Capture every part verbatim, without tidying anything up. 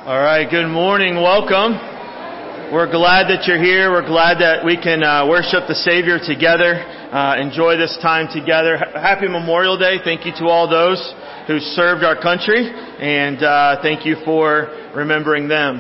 All right, good morning. Welcome. We're glad that you're here. We're glad that we can uh, worship the Savior together, uh, enjoy this time together. Happy Memorial Day. Thank you to all those who served our country, and uh, thank you for remembering them.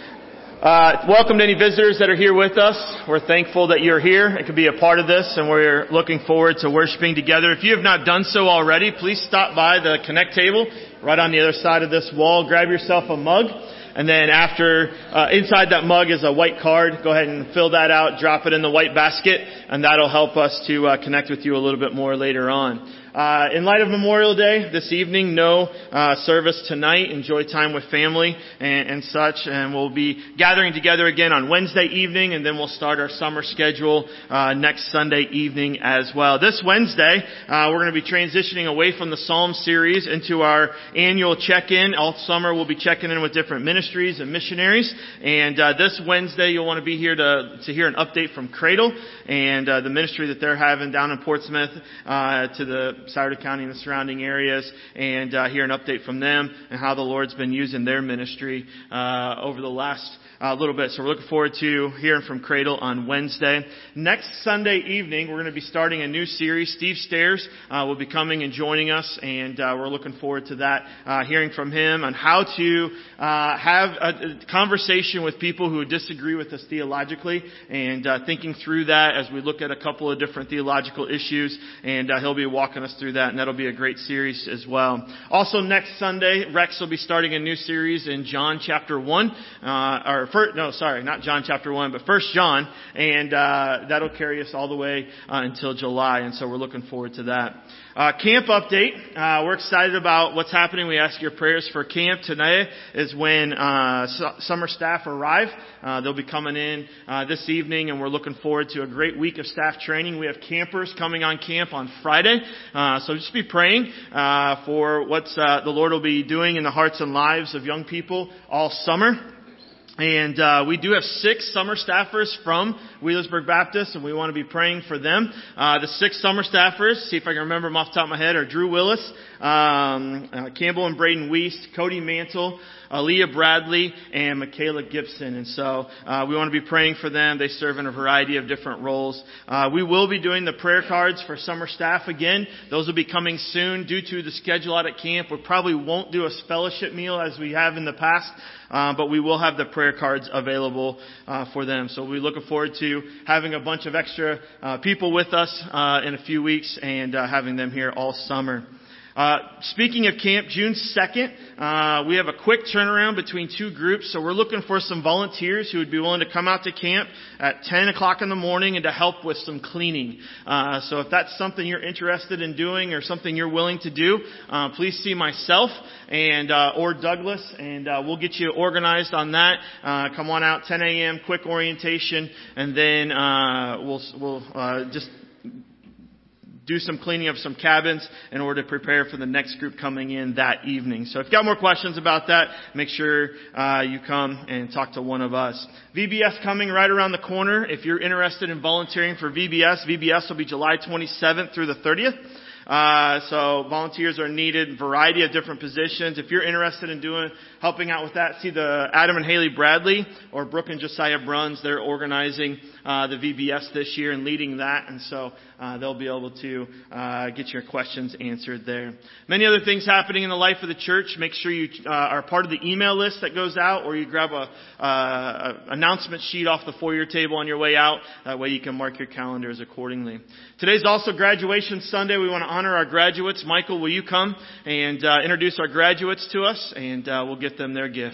Uh, welcome to any visitors that are here with us. We're thankful that you're here and can be a part of this, and we're looking forward to worshiping together. If you have not done so already, please stop by the Connect table right on the other side of this wall. Grab yourself a mug. And then after, uh, inside that mug is a white card. Go ahead and fill that out, drop it in the white basket, and that'll help us to uh, connect with you a little bit more later on. Uh, in light of Memorial Day, this evening, no uh, service tonight. Enjoy time with family and, and such. And we'll be gathering together again on Wednesday evening, and then we'll start our summer schedule uh, next Sunday evening as well. This Wednesday, uh, we're going to be transitioning away from the Psalm series into our annual check-in. All summer, we'll be checking in with different ministries and missionaries. And uh, this Wednesday, you'll want to be here to, to hear an update from Cradle and uh, the ministry that they're having down in Portsmouth uh, to the Sauter County and the surrounding areas, and uh, hear an update from them and how the Lord's been using their ministry uh, over the last uh, little bit. So we're looking forward to hearing from Cradle on Wednesday. Next Sunday evening, we're going to be starting a new series. Steve Stairs uh, will be coming and joining us, and uh, we're looking forward to that, uh, hearing from him on how to uh, have a conversation with people who disagree with us theologically, and uh, thinking through that as we look at a couple of different theological issues, and uh, he'll be walking us through that, and that'll be a great series as well. Also next Sunday, Rex will be starting a new series in John chapter one, uh, or first, no, sorry, not John chapter one, but First John, and uh, that'll carry us all the way uh, until July, and so we're looking forward to that. Uh, camp update. Uh, we're excited about what's happening. We ask your prayers for camp. Tonight is when uh, su- summer staff arrive. Uh, they'll be coming in uh, this evening, and we're looking forward to a great week of staff training. We have campers coming on camp on Friday, uh, so just be praying uh, for what uh, the Lord will be doing in the hearts and lives of young people all summer. And uh, we do have six summer staffers from Wheelersburg Baptist, and we want to be praying for them. Uh, the six summer staffers, see if I can remember them off the top of my head, are Drew Willis, um, uh, Campbell and Braden Weist, Cody Mantle, Aaliyah Bradley, and Michaela Gibson. And so uh, we want to be praying for them. They serve in a variety of different roles. Uh, we will be doing the prayer cards for summer staff again. Those will be coming soon due to the schedule out at camp. We probably won't do a fellowship meal as we have in the past. Uh, but we will have the prayer cards available uh, for them. So we're looking forward to having a bunch of extra uh, people with us uh, in a few weeks, and uh, having them here all summer. Uh, speaking of camp, June second, uh, we have a quick turnaround between two groups. So we're looking for some volunteers who would be willing to come out to camp at ten o'clock in the morning and to help with some cleaning. Uh, so if that's something you're interested in doing or something you're willing to do, uh, please see myself and, uh, or Douglas, and, uh, we'll get you organized on that. Uh, come on out, ten a.m., quick orientation, and then, uh, we'll, we'll, uh, just do some cleaning of some cabins in order to prepare for the next group coming in that evening. So if you've got more questions about that, make sure uh, you come and talk to one of us. V B S coming right around the corner. If you're interested in volunteering for V B S, V B S will be July twenty-seventh through the thirtieth. Uh, so volunteers are needed, variety of different positions. If you're interested in doing, helping out with that, see the Adam and Haley Bradley or Brooke and Josiah Bruns. They're organizing, uh, the V B S this year and leading that. And so, uh, they'll be able to, uh, get your questions answered there. Many other things happening in the life of the church. Make sure you, uh, are part of the email list that goes out, or you grab a, uh, a announcement sheet off the foyer table on your way out. That way you can mark your calendars accordingly. Today's also graduation Sunday. We want to honor our graduates. Michael, will you come and uh, introduce our graduates to us, and uh, we'll get them their gift.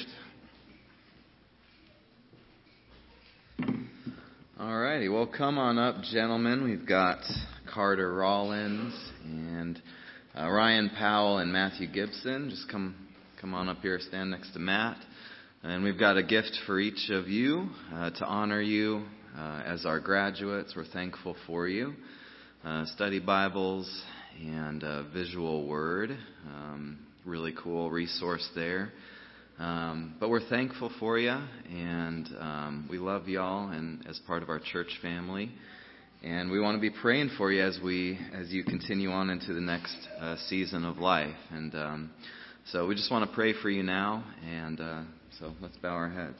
All righty. Well, come on up, gentlemen. We've got Carter Rollins and uh, Ryan Powell and Matthew Gibson. Just come come on up here, stand next to Matt. And we've got a gift for each of you uh, to honor you uh, as our graduates. We're thankful for you. Uh, study Bibles and uh, visual word. Um, really cool resource there. Um, but we're thankful for you, and um, we love y'all and as part of our church family. And we want to be praying for you as we as you continue on into the next uh, season of life. And um, so we just want to pray for you now and uh, So let's bow our heads.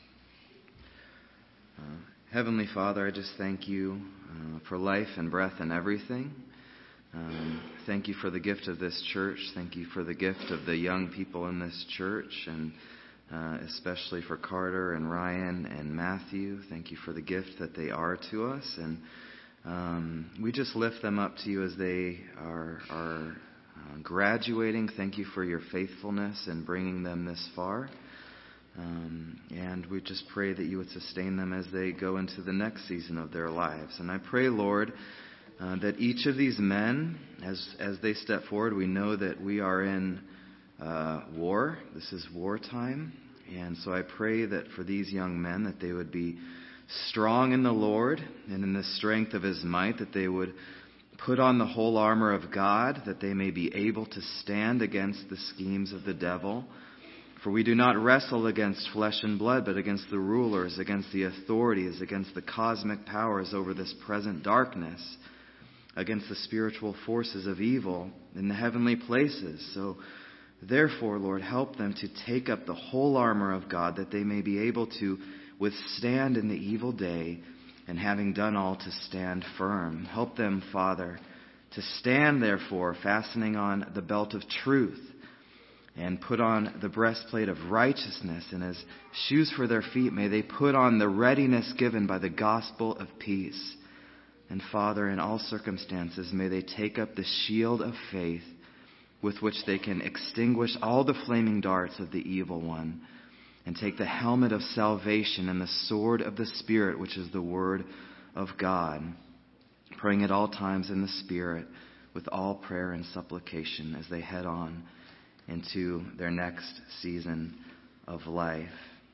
Uh, Heavenly Father, I just thank you uh, for life and breath and everything. Um, thank you for the gift of this church. Thank you for the gift of the young people in this church, and uh, especially for Carter and Ryan and Matthew. Thank you for the gift that they are to us, and um, we just lift them up to you as they are, are uh, graduating. Thank you for your faithfulness in bringing them this far. Um, and we just pray that you would sustain them as they go into the next season of their lives. And I pray, Lord, uh, that each of these men, as as they step forward, we know that we are in uh, war. This is wartime. And so I pray that for these young men, that they would be strong in the Lord and in the strength of His might, that they would put on the whole armor of God, that they may be able to stand against the schemes of the devil. For we do not wrestle against flesh and blood, but against the rulers, against the authorities, against the cosmic powers over this present darkness, against the spiritual forces of evil in the heavenly places. So, therefore, Lord, help them to take up the whole armor of God, that they may be able to withstand in the evil day, and having done all, to stand firm. Help them, Father, to stand, therefore, fastening on the belt of truth, and put on the breastplate of righteousness, and as shoes for their feet, may they put on the readiness given by the gospel of peace. And Father, in all circumstances, may they take up the shield of faith, with which they can extinguish all the flaming darts of the evil one, and take the helmet of salvation and the sword of the Spirit, which is the word of God, praying at all times in the Spirit with all prayer and supplication as they head on into their next season of life.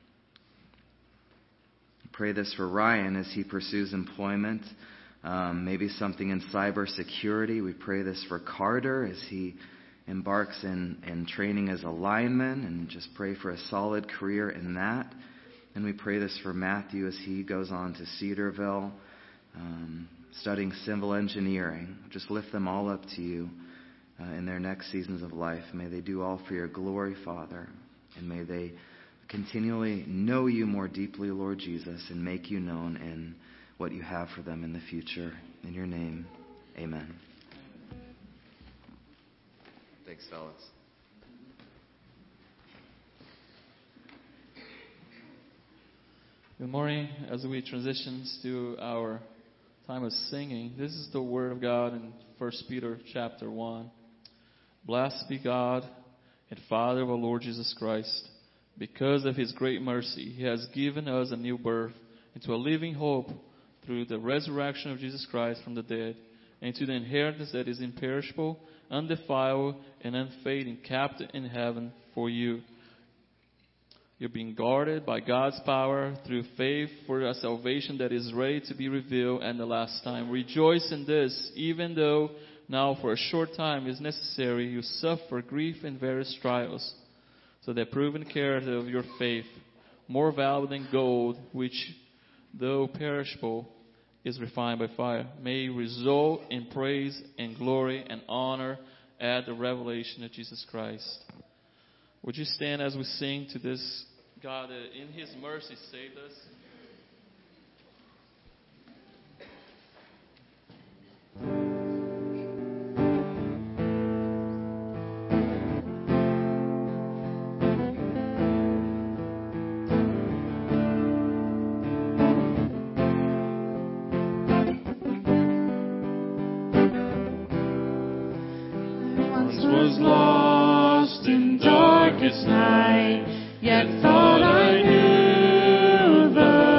Pray this for Ryan as he pursues employment, um, maybe something in cybersecurity. We pray this for Carter as he embarks in, in training as a lineman, and just pray for a solid career in that. And we pray this for Matthew as he goes on to Cedarville, um, studying civil engineering. Just lift them all up to you. Uh, in their next seasons of life. May they do all for your glory, Father, and may they continually know you more deeply, Lord Jesus, and make you known in what you have for them in the future. In your name, amen. Thanks, fellas. Good morning. As we transition to our time of singing, this is the Word of God in First Peter chapter one. Blessed be God and Father of our Lord Jesus Christ. Because of His great mercy, He has given us a new birth into a living hope through the resurrection of Jesus Christ from the dead, and to the inheritance that is imperishable, undefiled, and unfading, kept in heaven for you. You're being guarded by God's power through faith for a salvation that is ready to be revealed at the last time. Rejoice in this, even though now for a short time is necessary, you suffer grief and various trials, so that proven character of your faith, more valuable than gold, which though perishable is refined by fire, may result in praise and glory and honor at the revelation of Jesus Christ. Would you stand as we sing to this God that in His mercy saved us? Was lost in darkest night, yet thought I knew the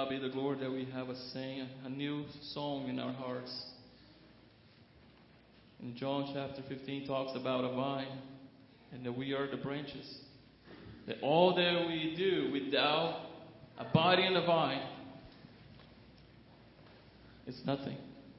God be the glory that we have a sing a new song in our hearts. In John chapter fifteen talks about a vine and that we are the branches. That all that we do without abiding in the vine is nothing.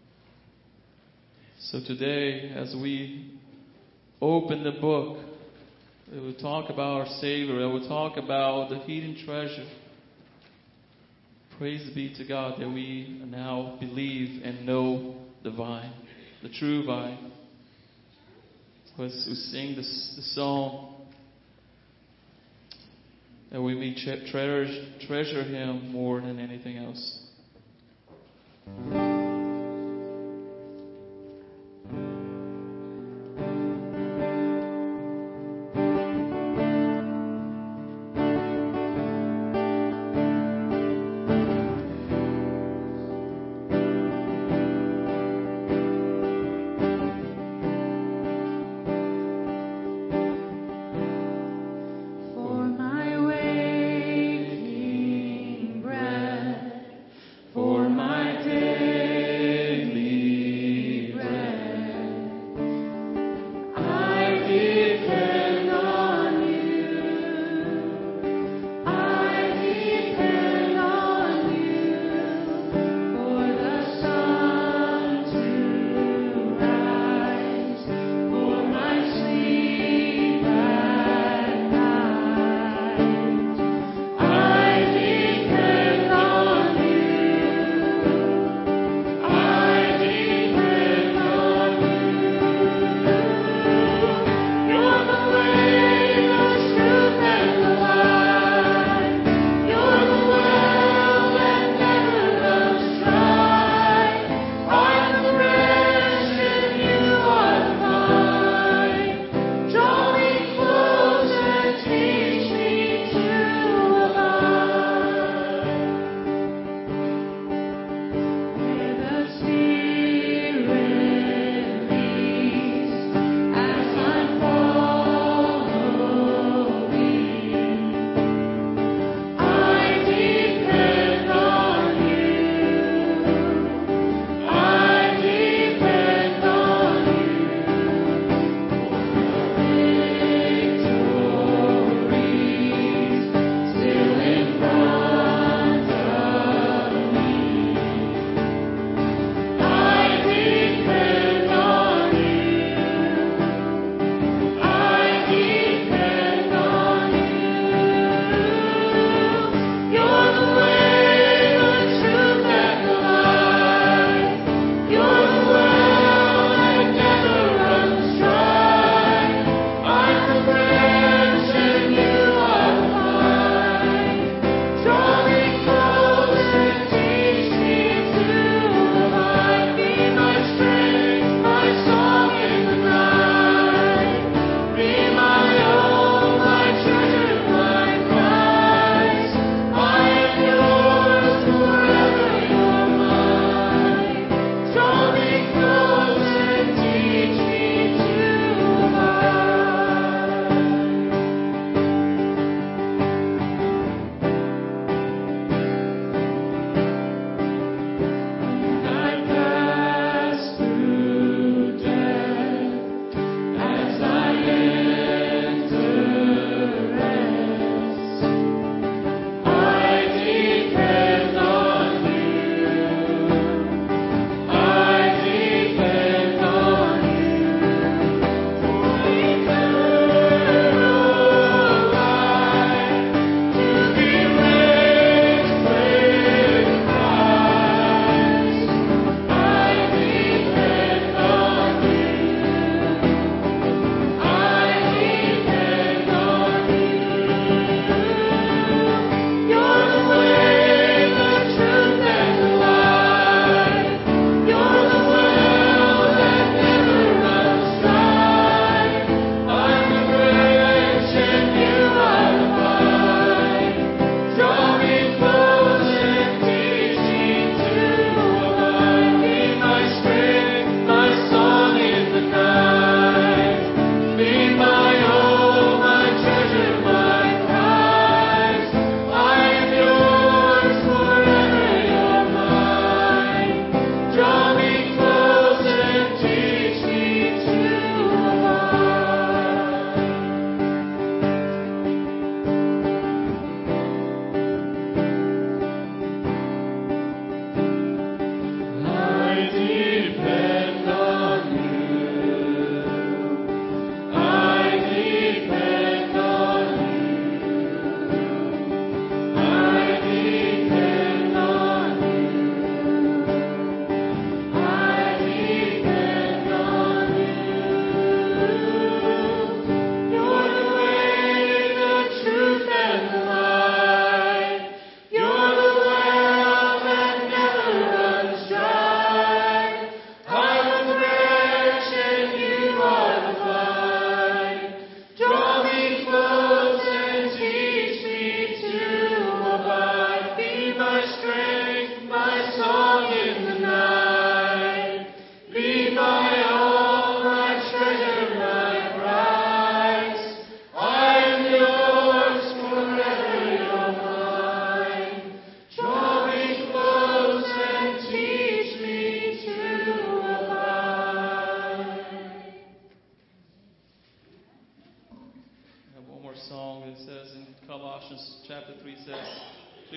So today, as we open the book, it will talk about our Savior. It will talk about the hidden treasure. Praise be to God that we now believe and know the vine, the true vine. As we sing this, the song, that we may treasure, treasure Him more than anything else. For my waking breath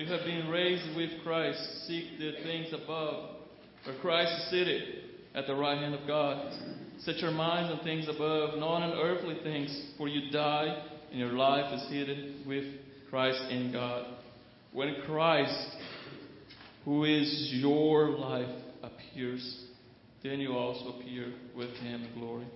you have been raised with Christ, seek the things above, where Christ is seated at the right hand of God. Set your minds on things above, not on earthly things, for you died, and your life is hidden with Christ in God. When Christ, who is your life, appears, then you also appear with Him in glory.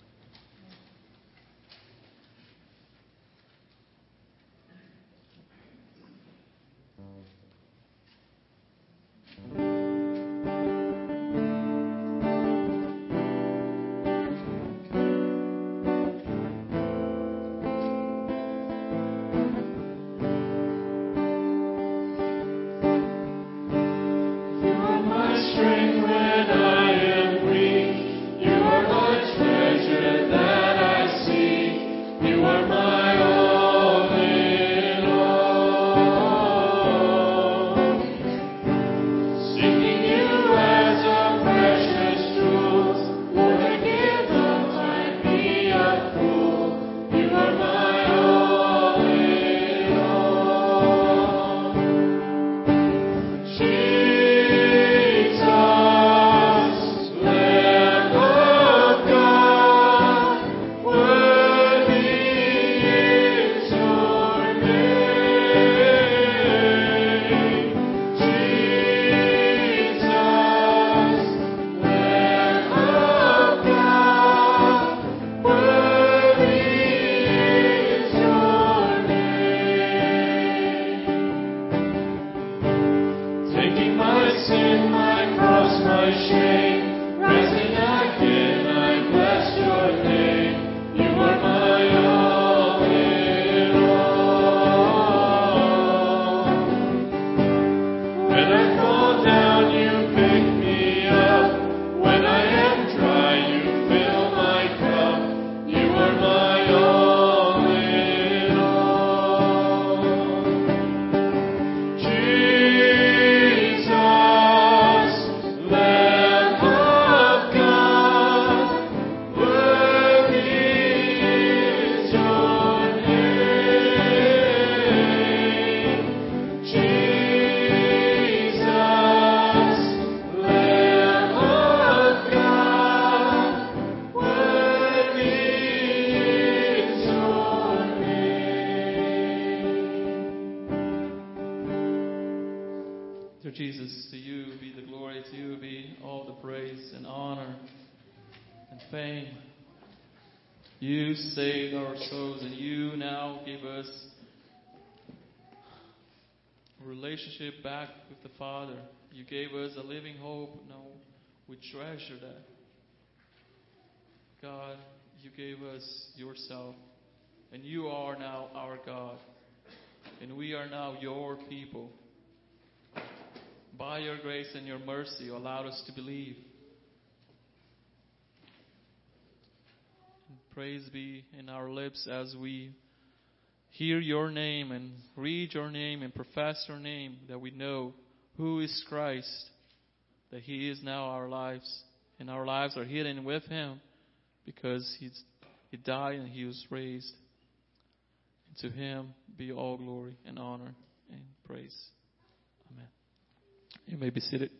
Jesus, to you be the glory, to you be all the praise and honor and fame. You saved our souls, and you now give us a relationship back with the Father. You gave us a living hope. Now we treasure that. God, you gave us yourself, and you are now our God, and we are now your people. By your grace and your mercy, you allowed us to believe. And praise be in our lips as we hear your name and read your name and profess your name, that we know who is Christ, that He is now our lives, and our lives are hidden with Him because He's, He died and He was raised. And to Him be all glory and honor and praise. Amen. You may be seated.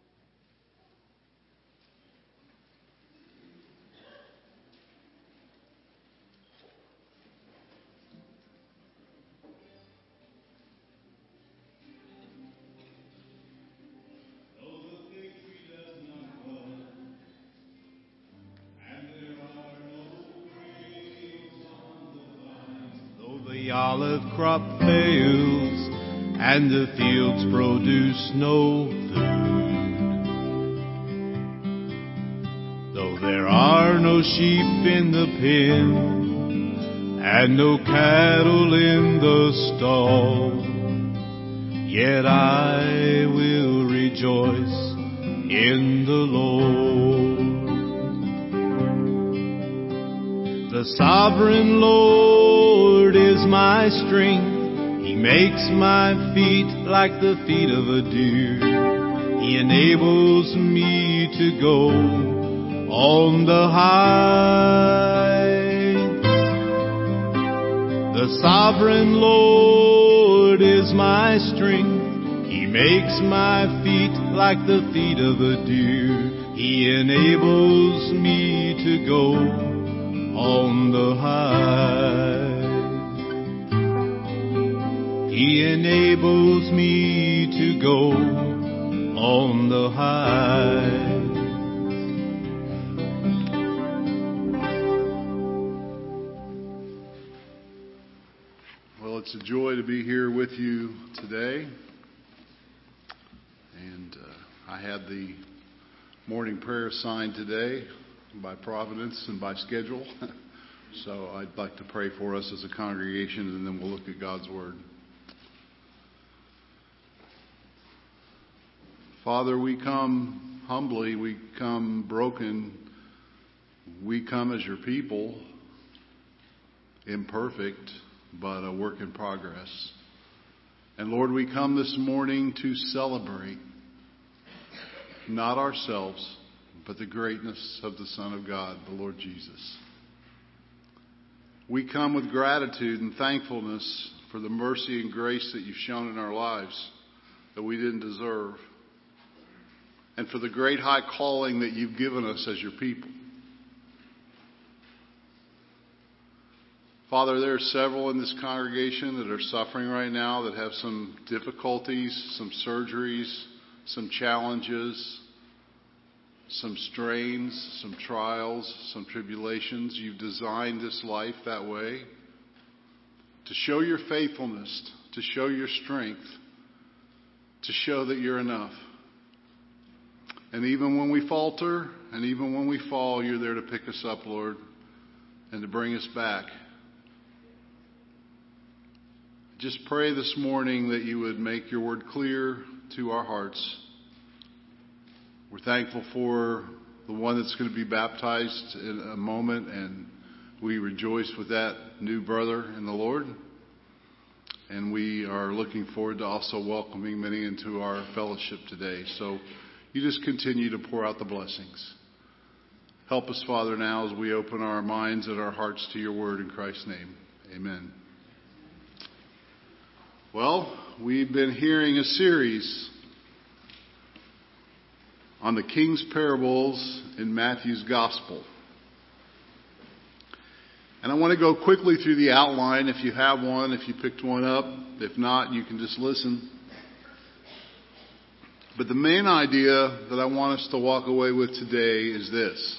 The olive crop fails and the fields produce no food, though there are no sheep in the pen and no cattle in the stall, yet I will rejoice in the Lord. The sovereign Lord is my strength. He makes my feet like the feet of a deer. He enables me to go on the high. The sovereign Lord is my strength. makes my feet like the feet of a deer. He enables me to go on the high. He enables me to go on the high. Well, it's a joy to be here with you today. And uh, I had the morning prayer assigned today by providence and by schedule. So I'd like to pray for us as a congregation, and then we'll look at God's Word. Father, we come humbly, we come broken, we come as your people, imperfect, but a work in progress. And Lord, we come this morning to celebrate not ourselves, but the greatness of the Son of God, the Lord Jesus. We come with gratitude and thankfulness for the mercy and grace that you've shown in our lives that we didn't deserve, and for the great high calling that you've given us as your people. Father, there are several in this congregation that are suffering right now, that have some difficulties, some surgeries, some challenges, some strains, some trials, some tribulations. You've designed this life that way to show your faithfulness, to show your strength, to show that you're enough. And even when we falter, and even when we fall, you're there to pick us up, Lord, and to bring us back. Just pray this morning that you would make your word clear to our hearts. We're thankful for the one that's going to be baptized in a moment, and we rejoice with that new brother in the Lord. And we are looking forward to also welcoming many into our fellowship today. So you just continue to pour out the blessings. Help us, Father, now as we open our minds and our hearts to your word in Christ's name. Amen. Well, we've been hearing a series on the King's parables in Matthew's Gospel. And I want to go quickly through the outline if you have one, if you picked one up. If not, you can just listen. But the main idea that I want us to walk away with today is this.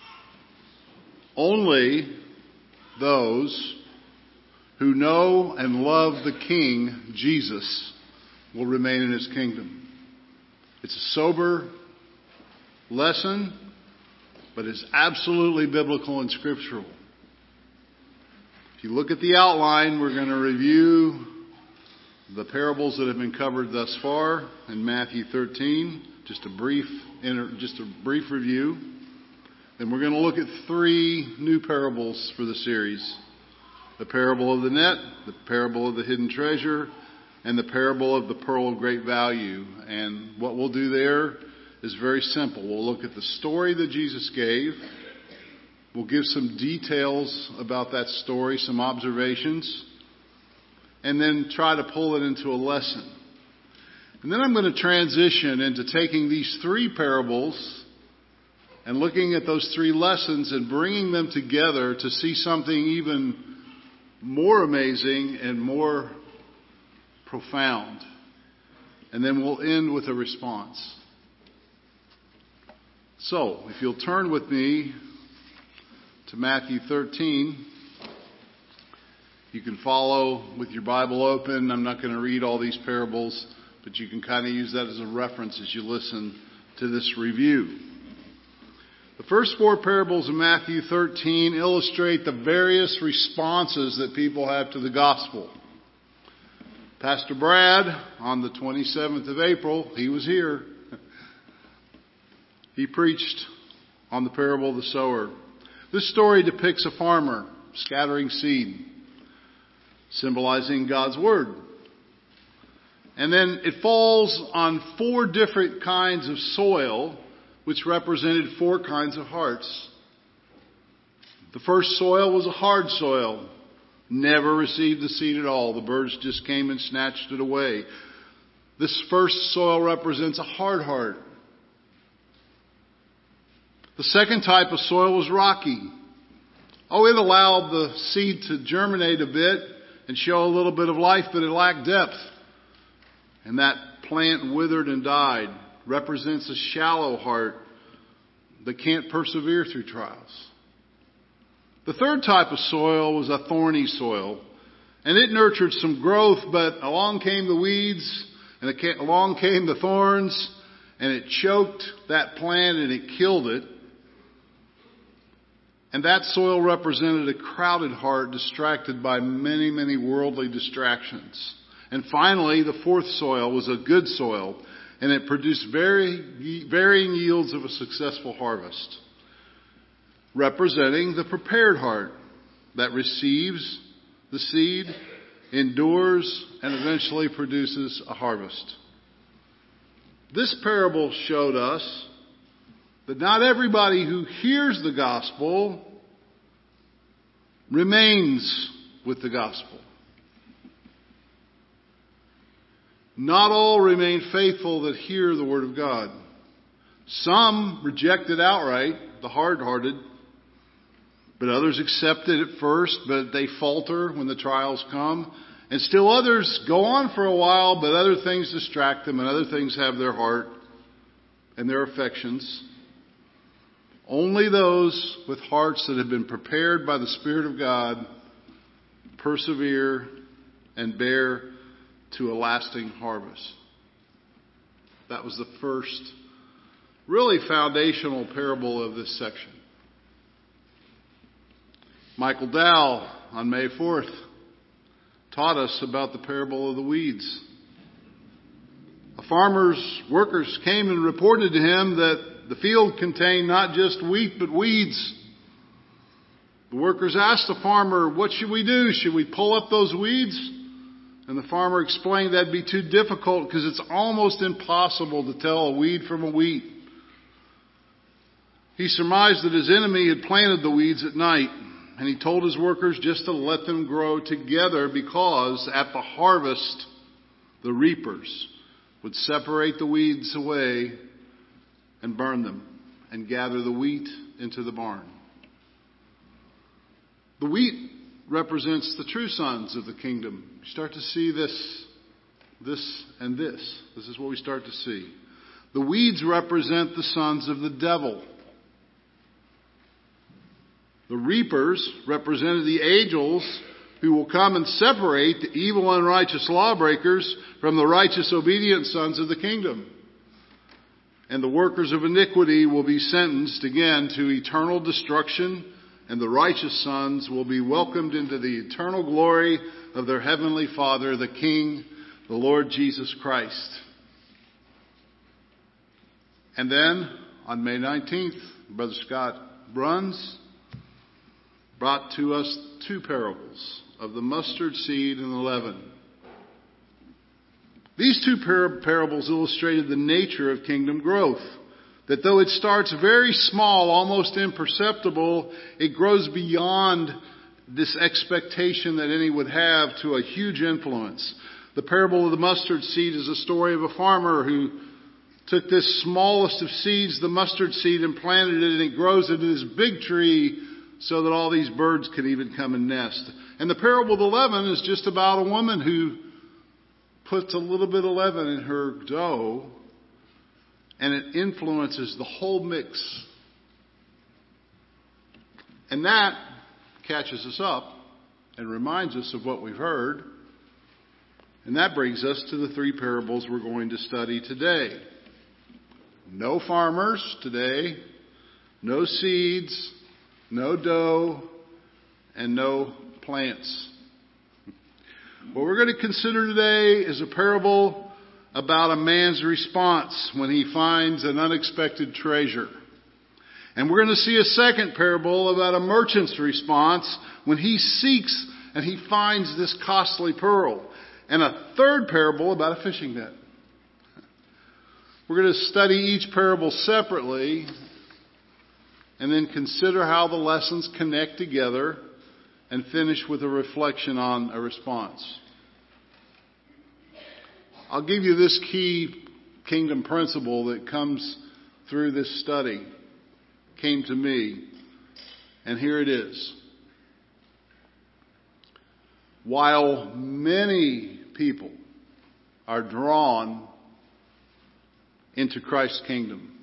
Only those who know and love the King, Jesus, will remain in his kingdom. It's a sober lesson, but it's absolutely biblical and scriptural. If you look at the outline, we're going to review the parables that have been covered thus far in Matthew thirteen. Just a brief, just a brief review. Then we're going to look at three new parables for the series. The parable of the net, the parable of the hidden treasure, and the parable of the pearl of great value. And what we'll do there is very simple. We'll look at the story that Jesus gave. We'll give some details about that story, some observations, and then try to pull it into a lesson. And then I'm going to transition into taking these three parables and looking at those three lessons and bringing them together to see something even more amazing and more profound. And then we'll end with a response. So, if you'll turn with me to Matthew thirteen, you can follow with your Bible open. I'm not going to read all these parables, but you can kind of use that as a reference as you listen to this review. The first four parables of Matthew thirteen illustrate the various responses that people have to the gospel. Pastor Brad, on the twenty-seventh of April, he was here. He preached on the parable of the sower. This story depicts a farmer scattering seed, symbolizing God's word. And then it falls on four different kinds of soil, which represented four kinds of hearts. The first soil was a hard soil. Never received the seed at all. The birds just came and snatched it away. This first soil represents a hard heart. The second type of soil was rocky. Oh, it allowed the seed to germinate a bit and show a little bit of life, but it lacked depth. And that plant withered and died. Represents a shallow heart that can't persevere through trials. The third type of soil was a thorny soil. And it nurtured some growth, but along came the weeds, and it came, along came the thorns, and it choked that plant and it killed it. And that soil represented a crowded heart distracted by many, many worldly distractions. And finally, the fourth soil was a good soil, and it produced very, varying yields of a successful harvest, representing the prepared heart that receives the seed, endures, and eventually produces a harvest. This parable showed us that not everybody who hears the gospel remains with the gospel. Not all remain faithful that hear the word of God. Some reject it outright, the hard-hearted, but others accept it at first, but they falter when the trials come. And still others go on for a while, but other things distract them and other things have their heart and their affections. Only those with hearts that have been prepared by the Spirit of God persevere and bear to a lasting harvest. That was the first, really foundational parable of this section. Michael Dow on May fourth taught us about the parable of the weeds. A farmer's workers came and reported to him that the field contained not just wheat, but weeds. The workers asked the farmer, what should we do? Should we pull up those weeds? And the farmer explained that'd be too difficult because it's almost impossible to tell a weed from a wheat. He surmised that his enemy had planted the weeds at night, and he told his workers just to let them grow together because at the harvest, the reapers would separate the weeds away and burn them and gather the wheat into the barn. The wheat represents the true sons of the kingdom. You start to see this, this and this. This is what we start to see. The weeds represent the sons of the devil. The reapers represented the angels who will come and separate the evil and unrighteous lawbreakers from the righteous obedient sons of the kingdom. And the workers of iniquity will be sentenced again to eternal destruction, and the righteous sons will be welcomed into the eternal glory of their heavenly Father, the King, the Lord Jesus Christ. And then, on May nineteenth, Brother Scott Bruns brought to us two parables of the mustard seed and the leaven. These two par- parables illustrated the nature of kingdom growth. That though it starts very small, almost imperceptible, it grows beyond this expectation that any would have to a huge influence. The parable of the mustard seed is a story of a farmer who took this smallest of seeds, the mustard seed, and planted it, and it grows into this big tree so that all these birds could even come and nest. And the parable of the leaven is just about a woman who puts a little bit of leaven in her dough, and it influences the whole mix. And that catches us up and reminds us of what we've heard. And that brings us to the three parables we're going to study today. No farmers today, no seeds, no dough, and no plants. What we're going to consider today is a parable about a man's response when he finds an unexpected treasure. And we're going to see a second parable about a merchant's response when he seeks and he finds this costly pearl. And a third parable about a fishing net. We're going to study each parable separately and then consider how the lessons connect together and finish with a reflection on a response. I'll give you this key kingdom principle that comes through this study, came to me, and here it is. While many people are drawn into Christ's kingdom,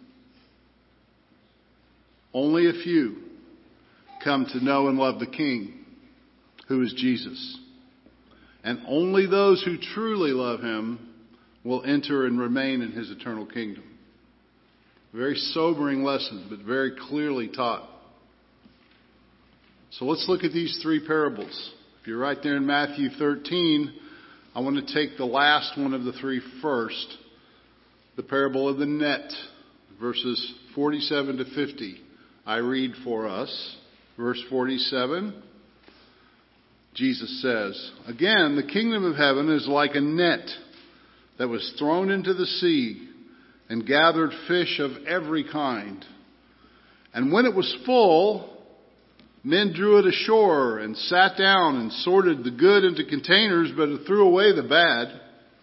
only a few come to know and love the King, who is Jesus. And only those who truly love Him will enter and remain in His eternal kingdom. Very sobering lesson, but very clearly taught. So let's look at these three parables. If you're right there in Matthew thirteen, I want to take the last one of the three first. The parable of the net, verses forty-seven to fifty. I read for us. Verse forty-seven, Jesus says, "Again, the kingdom of heaven is like a net that was thrown into the sea and gathered fish of every kind. And when it was full, men drew it ashore and sat down and sorted the good into containers, but threw away the bad.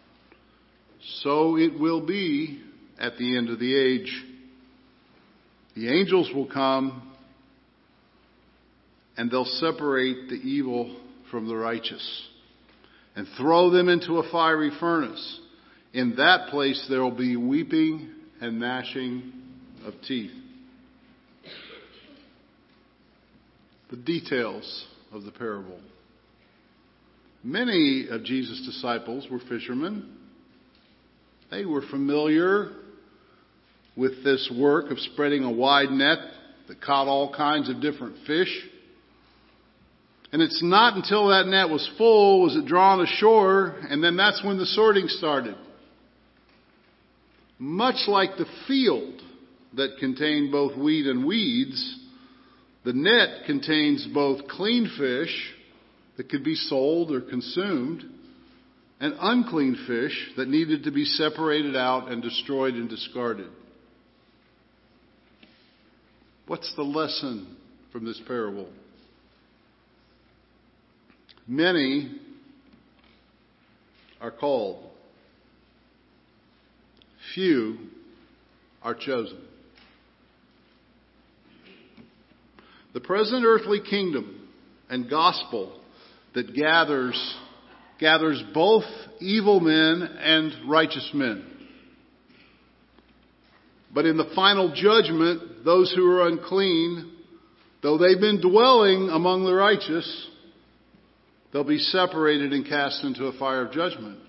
So it will be at the end of the age. The angels will come and they'll separate the evil from the righteous and throw them into a fiery furnace. In that place there will be weeping and gnashing of teeth." The details of the parable. Many of Jesus' disciples were fishermen. They were familiar with this work of spreading a wide net that caught all kinds of different fish. And it's not until that net was full was it drawn ashore, and then that's when the sorting started. Much like the field that contained both wheat and weeds, the net contains both clean fish that could be sold or consumed and unclean fish that needed to be separated out and destroyed and discarded. What's the lesson from this parable? Many are called. Few are chosen. The present earthly kingdom and gospel that gathers gathers both evil men and righteous men. But in the final judgment, those who are unclean, though they've been dwelling among the righteous, they'll be separated and cast into a fire of judgment.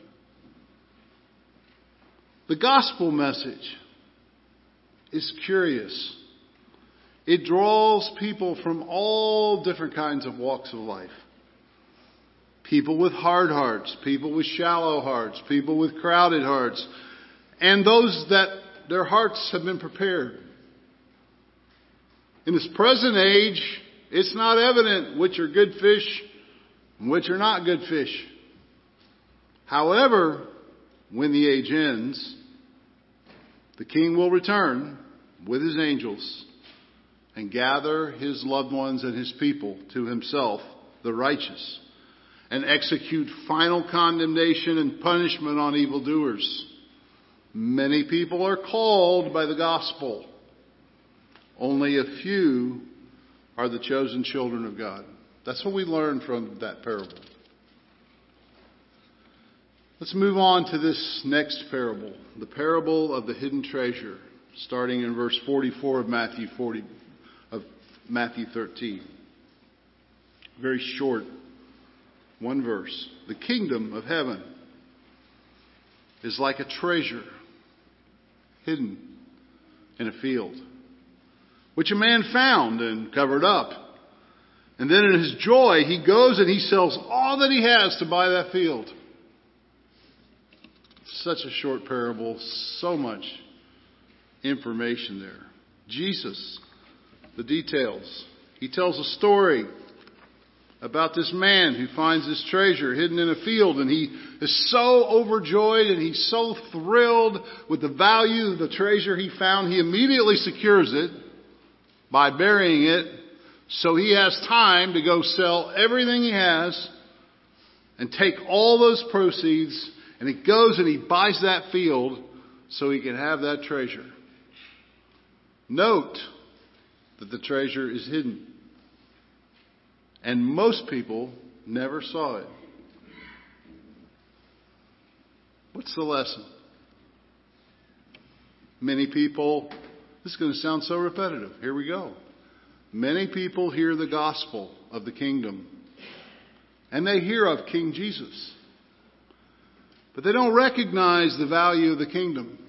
The gospel message is curious. It draws people from all different kinds of walks of life. People with hard hearts, people with shallow hearts, people with crowded hearts, and those that their hearts have been prepared. In this present age, it's not evident which are good fish and which are not good fish. However, when the age ends, the King will return with His angels and gather His loved ones and His people to Himself, the righteous, and execute final condemnation and punishment on evildoers. Many people are called by the gospel. Only a few are the chosen children of God. That's what we learn from that parable. Let's move on to this next parable, the parable of the hidden treasure, starting in verse forty-four of Matthew forty of Matthew thirteen. Very short, one verse. The kingdom of heaven is like a treasure hidden in a field, which a man found and covered up. And then in his joy, he goes and he sells all that he has to buy that field. Such a short parable, so much information there. Jesus, the details. He tells a story about this man who finds this treasure hidden in a field, and he is so overjoyed and he's so thrilled with the value of the treasure he found, he immediately secures it by burying it, so he has time to go sell everything he has and take all those proceeds And he goes and he buys that field so he can have that treasure. Note that the treasure is hidden. And most people never saw it. What's the lesson? Many people, this is going to sound so repetitive. Here we go. Many people hear the gospel of the kingdom. And they hear of King Jesus. But they don't recognize the value of the kingdom.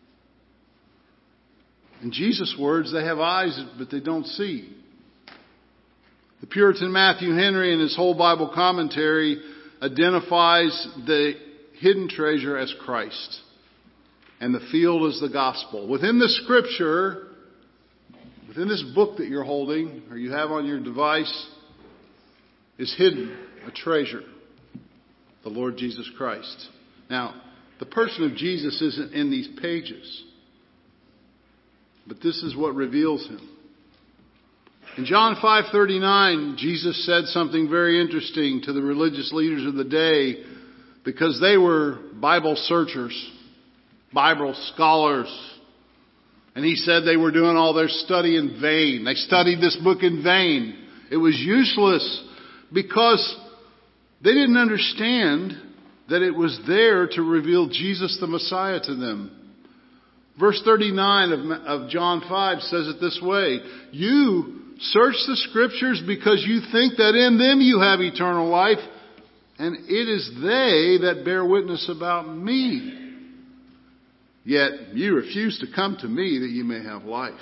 In Jesus' words, they have eyes, but they don't see. The Puritan Matthew Henry, in his whole Bible commentary, identifies the hidden treasure as Christ. And the field is the gospel. Within the scripture, within this book that you're holding, or you have on your device, is hidden a treasure. The Lord Jesus Christ. Now, the person of Jesus isn't in these pages. But this is what reveals him. In John five thirty-nine, Jesus said something very interesting to the religious leaders of the day because they were Bible searchers, Bible scholars. And he said they were doing all their study in vain. They studied this book in vain. It was useless because they didn't understand that it was there to reveal Jesus the Messiah to them. Verse thirty-nine of, of John five says it this way. You search the scriptures because you think that in them you have eternal life, and it is they that bear witness about me. Yet you refuse to come to me that you may have life.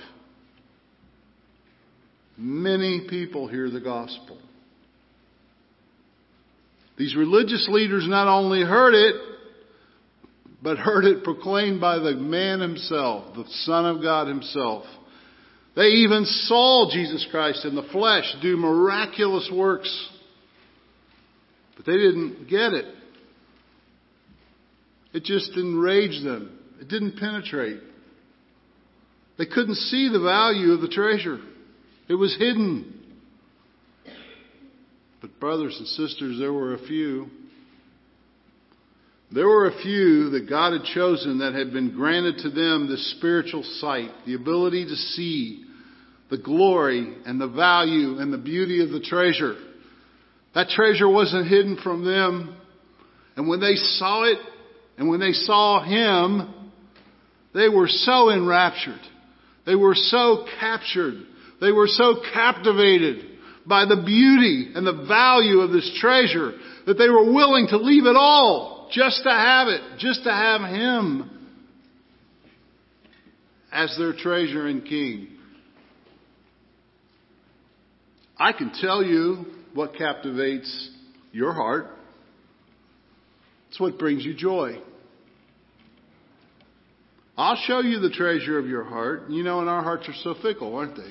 Many people hear the gospel. These religious leaders not only heard it, but heard it proclaimed by the man himself, the Son of God himself. They even saw Jesus Christ in the flesh do miraculous works. But they didn't get it. It just enraged them. It didn't penetrate. They couldn't see the value of the treasure. It was hidden. But brothers and sisters, there were a few. There were a few that God had chosen that had been granted to them the spiritual sight, the ability to see the glory and the value and the beauty of the treasure. That treasure wasn't hidden from them. And when they saw it, and when they saw Him, they were so enraptured. They were so captured. They were so captivated by the beauty and the value of this treasure that they were willing to leave it all just to have it, just to have Him as their treasure and King. I can tell you what captivates your heart. It's what brings you joy. I'll show you the treasure of your heart. You know, and our hearts are so fickle, aren't they?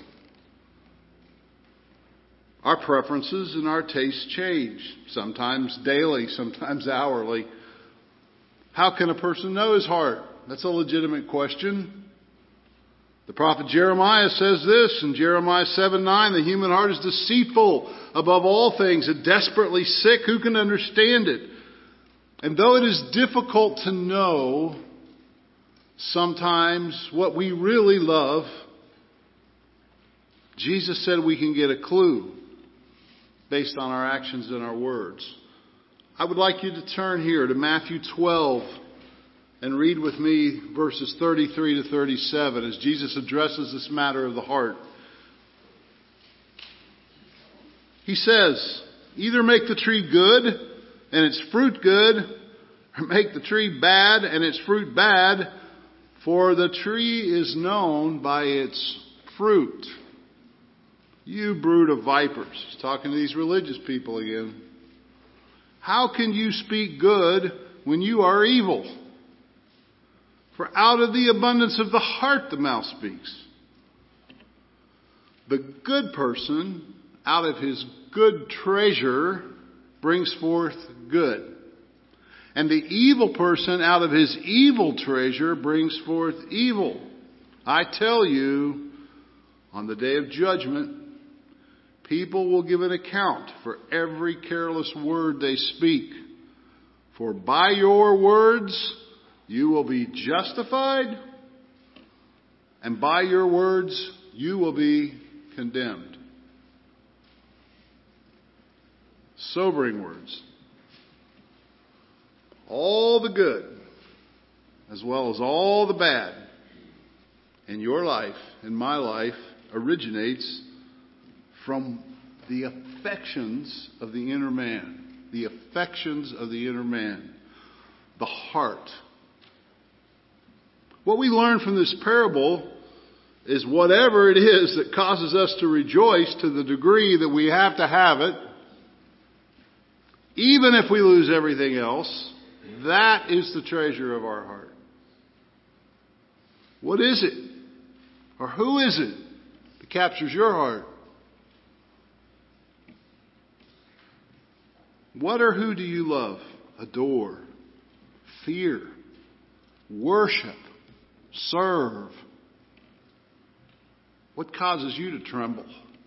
Our preferences and our tastes change. Sometimes daily, sometimes hourly. How can a person know his heart? That's a legitimate question. The prophet Jeremiah says this in Jeremiah seven nine, the human heart is deceitful above all things and desperately sick. Who can understand it? And though it is difficult to know sometimes what we really love, Jesus said we can get a clue based on our actions and our words. I would like you to turn here to Matthew twelve and read with me verses thirty-three to thirty-seven as Jesus addresses this matter of the heart. He says, either make the tree good and its fruit good, or make the tree bad and its fruit bad, for the tree is known by its fruit. You brood of vipers. He's talking to these religious people again. How can you speak good when you are evil? For out of the abundance of the heart the mouth speaks. The good person out of his good treasure brings forth good. And the evil person out of his evil treasure brings forth evil. I tell you, on the day of judgment, people will give an account for every careless word they speak. For by your words you will be justified, and by your words you will be condemned. Sobering words. All the good, as well as all the bad in your life, in my life, originates from the affections of the inner man. The affections of the inner man. The heart. What we learn from this parable is whatever it is that causes us to rejoice to the degree that we have to have it, even if we lose everything else, that is the treasure of our heart. What is it? Or who is it that captures your heart? What or who do you love, adore, fear, worship, serve? What causes you to tremble?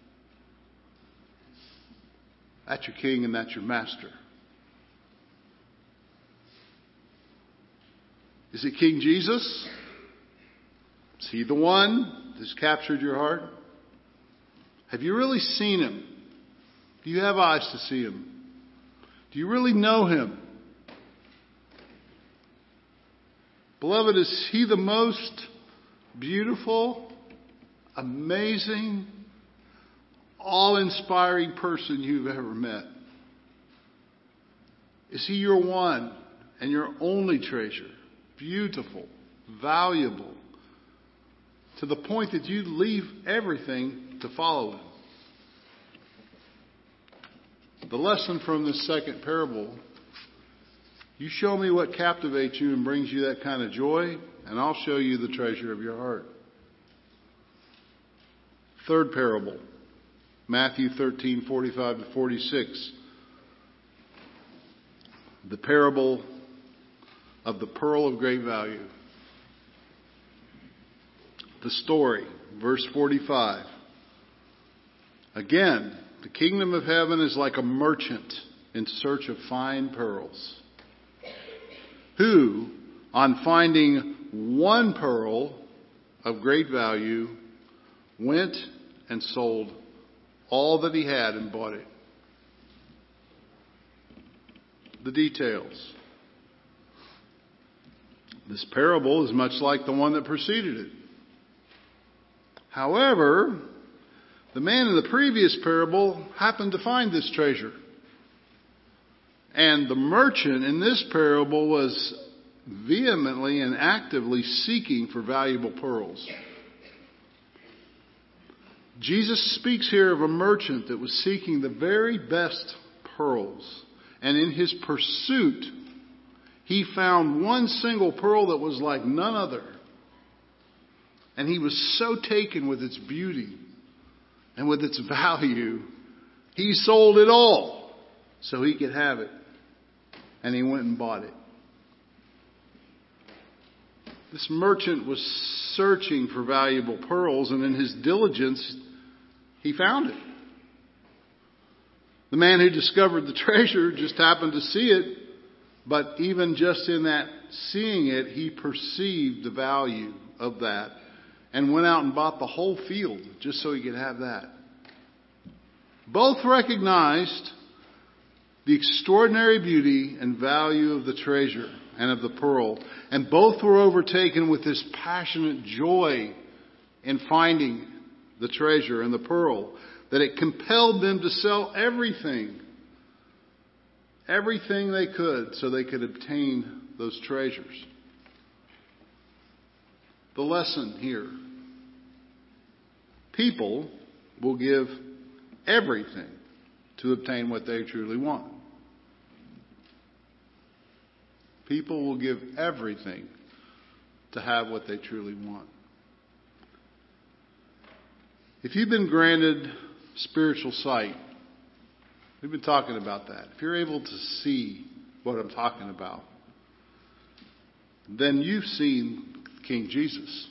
That's your king and that's your master. Is it King Jesus? Is he the one that's captured your heart? Have you really seen him? Do you have eyes to see him? Do you really know him? Beloved, is he the most beautiful, amazing, awe-inspiring person you've ever met? Is he your one and your only treasure? Beautiful, valuable, to the point that you'd leave everything to follow him. The lesson from this second parable, you show me what captivates you and brings you that kind of joy, and I'll show you the treasure of your heart. Third parable, Matthew thirteen, forty-five to forty-six. The parable of the pearl of great value. The story, verse forty-five. Again, the kingdom of heaven is like a merchant in search of fine pearls, who, on finding one pearl of great value, went and sold all that he had and bought it. The details. This parable is much like the one that preceded it. However, the man in the previous parable happened to find this treasure. And the merchant in this parable was vehemently and actively seeking for valuable pearls. Jesus speaks here of a merchant that was seeking the very best pearls. And in his pursuit, he found one single pearl that was like none other. And he was so taken with its beauty and with its value, he sold it all so he could have it. And he went and bought it. This merchant was searching for valuable pearls, and in his diligence, he found it. The man who discovered the treasure just happened to see it, but even just in that seeing it, he perceived the value of that and went out and bought the whole field just so he could have that. Both recognized the extraordinary beauty and value of the treasure and of the pearl, and both were overtaken with this passionate joy in finding the treasure and the pearl, that it compelled them to sell everything, everything they could so they could obtain those treasures. The lesson here: people will give everything to obtain what they truly want. People will give everything to have what they truly want. If you've been granted spiritual sight, we've been talking about that. If you're able to see what I'm talking about, then you've seen King Jesus.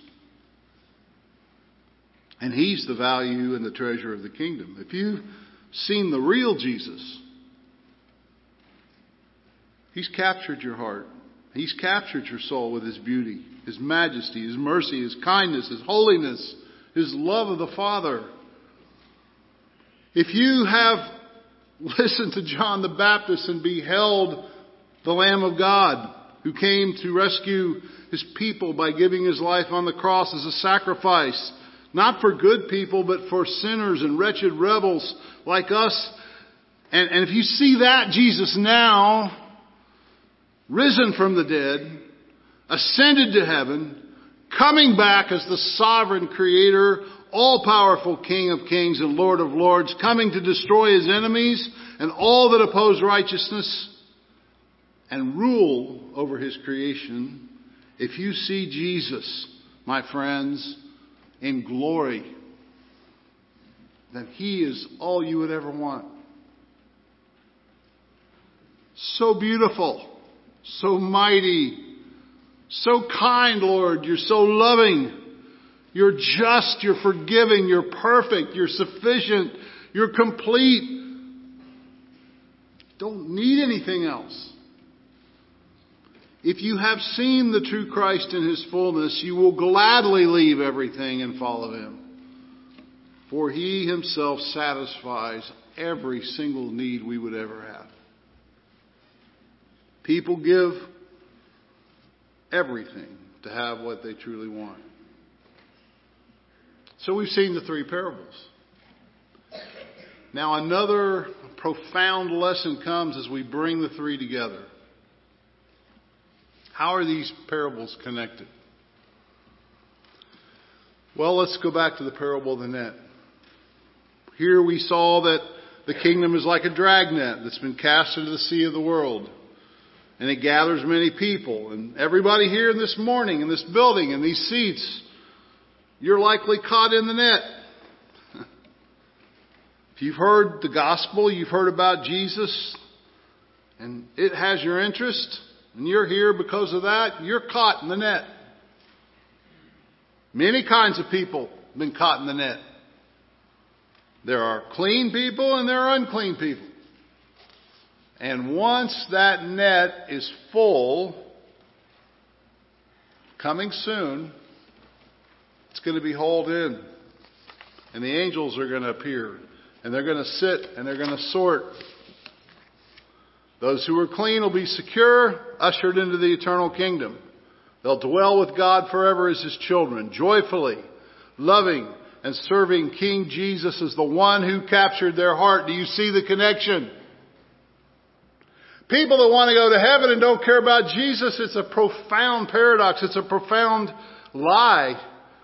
And he's the value and the treasure of the kingdom. If you've seen the real Jesus, He's captured your heart. He's captured your soul with His beauty, His majesty, His mercy, His kindness, His holiness, His love of the Father. If you have listened to John the Baptist and beheld the Lamb of God who came to rescue His people by giving His life on the cross as a sacrifice, not for good people, but for sinners and wretched rebels like us. And, and if you see that Jesus now, risen from the dead, ascended to heaven, coming back as the sovereign creator, all-powerful King of kings and Lord of lords, coming to destroy His enemies and all that oppose righteousness and rule over His creation. If you see Jesus, my friends, in glory, then He is all you would ever want. So beautiful. So mighty, so kind, Lord. You're so loving. You're just, you're forgiving, you're perfect, you're sufficient, you're complete. Don't need anything else. If you have seen the true Christ in His fullness, you will gladly leave everything and follow Him. For He Himself satisfies every single need we would ever have. People give everything to have what they truly want. So we've seen the three parables. Now another profound lesson comes as we bring the three together. How are these parables connected? Well, let's go back to the parable of the net. Here we saw that the kingdom is like a dragnet that's been cast into the sea of the world. And it gathers many people. And everybody here this morning in this building, in these seats, you're likely caught in the net. If you've heard the gospel, you've heard about Jesus, and it has your interest, and you're here because of that, you're caught in the net. Many kinds of people have been caught in the net. There are clean people and there are unclean people. And once that net is full, coming soon, it's going to be hauled in. And the angels are going to appear. And they're going to sit and they're going to sort. Those who are clean will be secure, ushered into the eternal kingdom. They'll dwell with God forever as His children, joyfully, loving and serving King Jesus as the one who captured their heart. Do you see the connection? People that want to go to heaven and don't care about Jesus, it's a profound paradox. It's a profound lie.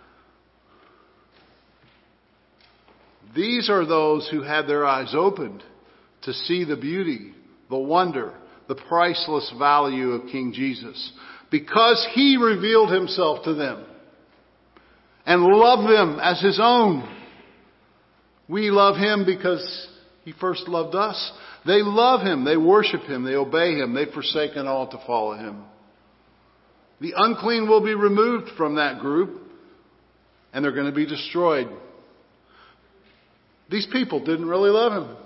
These are those who had their eyes opened to see the beauty, the wonder, the priceless value of King Jesus. Because He revealed Himself to them and loved them as His own. We love Him because He first loved us. They love Him. They worship Him. They obey Him. They've forsaken all to follow Him. The unclean will be removed from that group and they're going to be destroyed. These people didn't really love Him.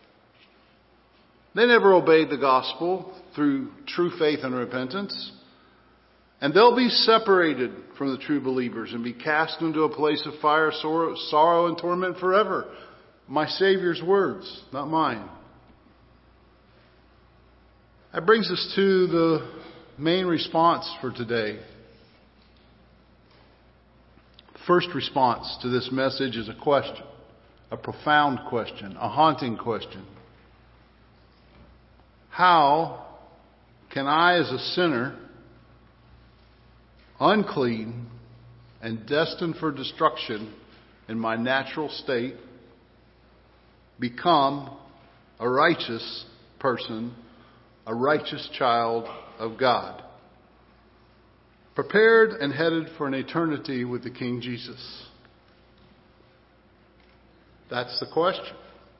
They never obeyed the gospel through true faith and repentance. And they'll be separated from the true believers and be cast into a place of fire, sorrow, sorrow and torment forever. My Savior's words, not mine. That brings us to the main response for today. The first response to this message is a question, a profound question, a haunting question. How can I, as a sinner, unclean and destined for destruction in my natural state, become a righteous person, a righteous child of God, prepared and headed for an eternity with the King Jesus? That's the question.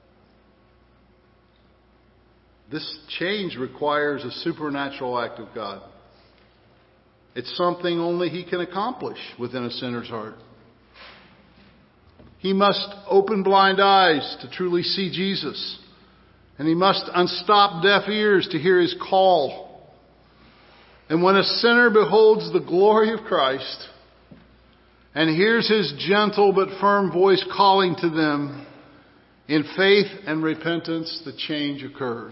This change requires a supernatural act of God. It's something only He can accomplish within a sinner's heart. He must open blind eyes to truly see Jesus. And he must unstop deaf ears to hear His call. And when a sinner beholds the glory of Christ and hears His gentle but firm voice calling to them, in faith and repentance, the change occurs.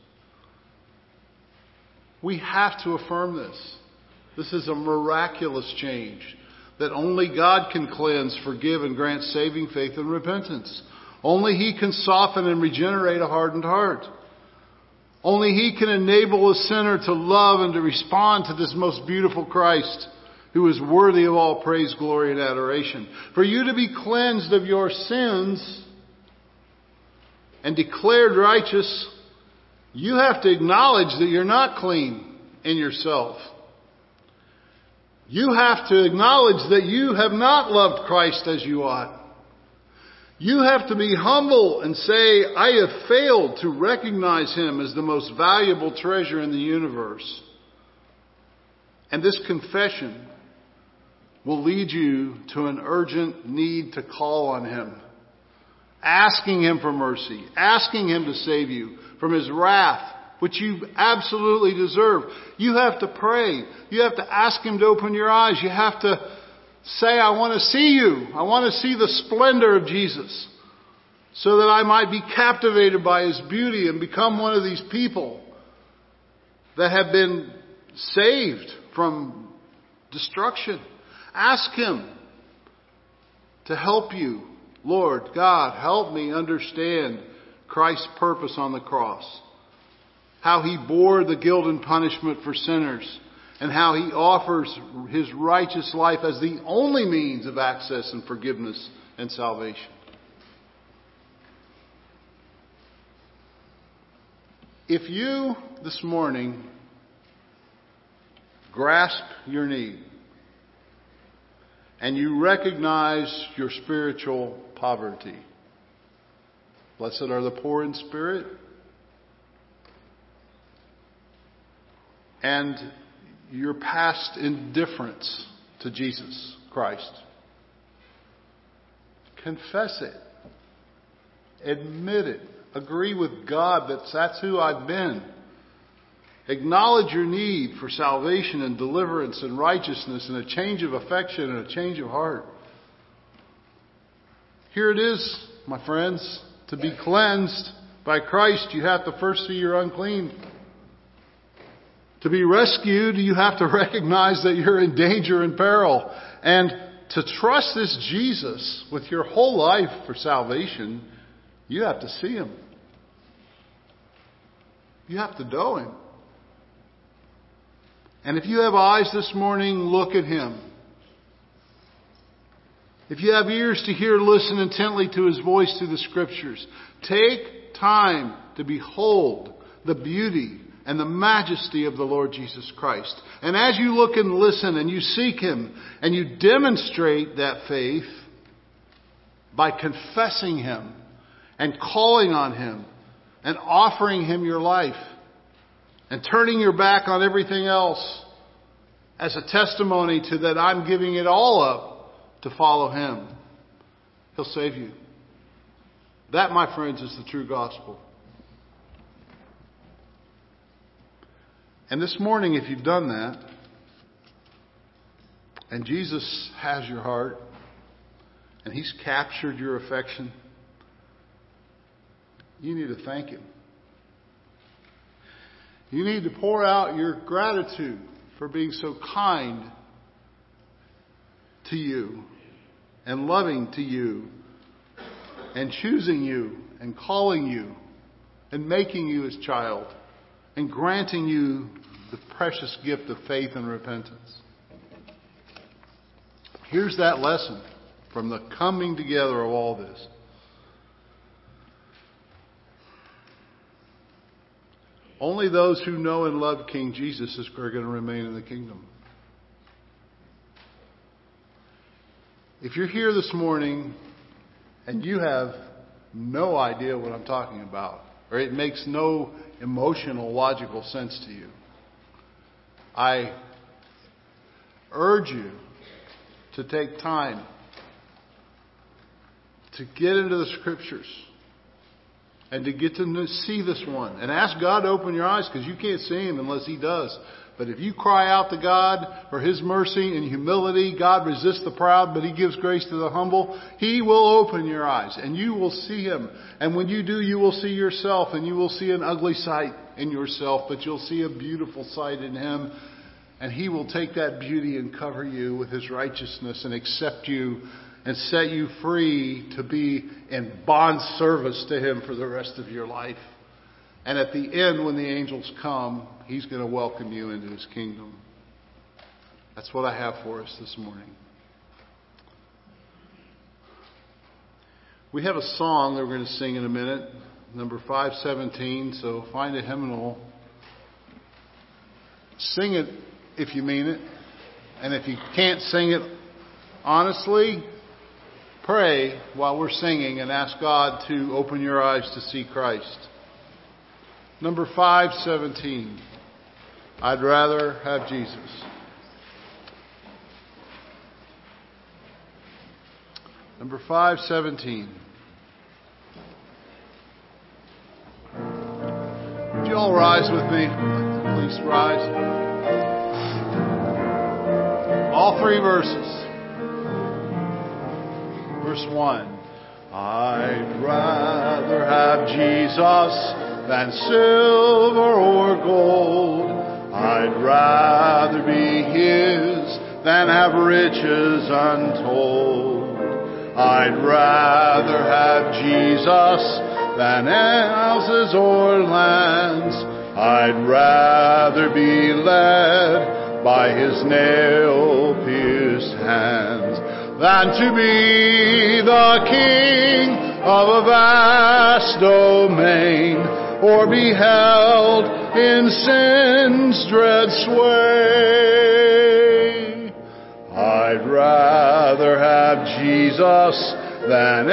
We have to affirm this. This is a miraculous change that only God can cleanse, forgive, and grant saving faith and repentance. Only He can soften and regenerate a hardened heart. Only He can enable a sinner to love and to respond to this most beautiful Christ, who is worthy of all praise, glory, and adoration. For you to be cleansed of your sins and declared righteous, you have to acknowledge that you're not clean in yourself. You have to acknowledge that you have not loved Christ as you ought. You have to be humble and say, I have failed to recognize Him as the most valuable treasure in the universe. And this confession will lead you to an urgent need to call on Him. Asking Him for mercy. Asking Him to save you from His wrath, which you absolutely deserve. You have to pray. You have to ask Him to open your eyes. You have to say, I want to see you. I want to see the splendor of Jesus, so that I might be captivated by His beauty and become one of these people that have been saved from destruction. Ask Him to help you. Lord God, help me understand Christ's purpose on the cross. How He bore the guilt and punishment for sinners, and how He offers His righteous life as the only means of access and forgiveness and salvation. If you this morning grasp your need and you recognize your spiritual poverty, blessed are the poor in spirit, and your past indifference to Jesus Christ, confess it. Admit it. Agree with God that that's who I've been. Acknowledge your need for salvation and deliverance and righteousness and a change of affection and a change of heart. Here it is, my friends. To be cleansed by Christ, you have to first see you're unclean. To be rescued, you have to recognize that you're in danger and peril. And to trust this Jesus with your whole life for salvation, you have to see Him. You have to know Him. And if you have eyes this morning, look at Him. If you have ears to hear, listen intently to His voice through the Scriptures. Take time to behold the beauty and the majesty of the Lord Jesus Christ. And as you look and listen and you seek Him and you demonstrate that faith by confessing Him and calling on Him and offering Him your life and turning your back on everything else as a testimony to that I'm giving it all up to follow Him, He'll save you. That, my friends, is the true gospel. And this morning, if you've done that, and Jesus has your heart, and He's captured your affection, you need to thank Him. You need to pour out your gratitude for being so kind to you and loving to you and choosing you and calling you and making you His child and granting you the precious gift of faith and repentance. Here's that lesson from the coming together of all this. Only those who know and love King Jesus are going to remain in the kingdom. If you're here this morning and you have no idea what I'm talking about, or it makes no emotional, logical sense to you, I urge you to take time to get into the Scriptures and to get to see this one. And ask God to open your eyes, because you can't see Him unless He does. But if you cry out to God for His mercy and humility, God resists the proud, but He gives grace to the humble. He will open your eyes and you will see Him. And when you do, you will see yourself, and you will see an ugly sight in yourself, but you'll see a beautiful sight in Him. And He will take that beauty and cover you with His righteousness and accept you and set you free to be in bond service to Him for the rest of your life. And at the end, when the angels come, He's going to welcome you into His kingdom. That's what I have for us this morning. We have a song that we're going to sing in a minute, number five seventeen, so find a hymnal. Sing it if you mean it. And if you can't sing it honestly, pray while we're singing and ask God to open your eyes to see Christ. Number five seventeen. I'd rather have Jesus. Number five seventeen. Would you all rise with me? Please rise. All three verses. Verse one. I'd rather have Jesus than silver or gold. I'd rather be His than have riches untold. I'd rather have Jesus than houses or lands. I'd rather be led by His nail-pierced hands than to be the king of a vast domain, or be held in sin's dread sway. I'd rather have Jesus than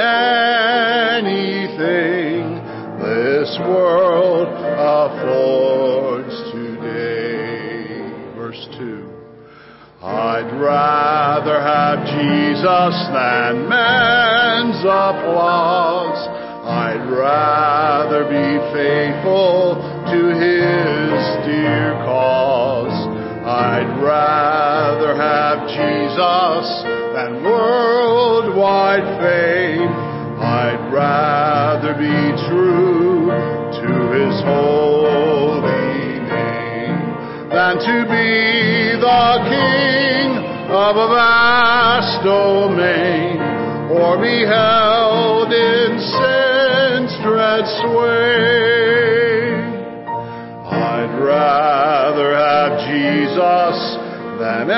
anything this world affords today. Verse two. I'd rather have Jesus than man's applause. I'd rather be faithful to His dear cause. I'd rather have Jesus than worldwide fame. I'd rather be true to His holy name than to be the king of a vast domain, or be held in sin's dread sway. I'd rather have Jesus than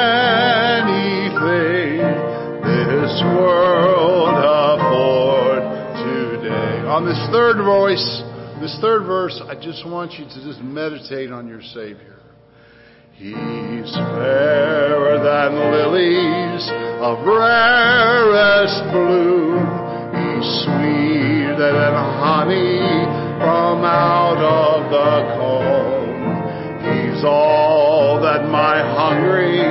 anything this world afford today. On this third voice, this third verse, I just want you to just meditate on your Savior. He's fairer than lilies of rarest bloom. He's sweeter than honey from out of the comb. He's all that my hungry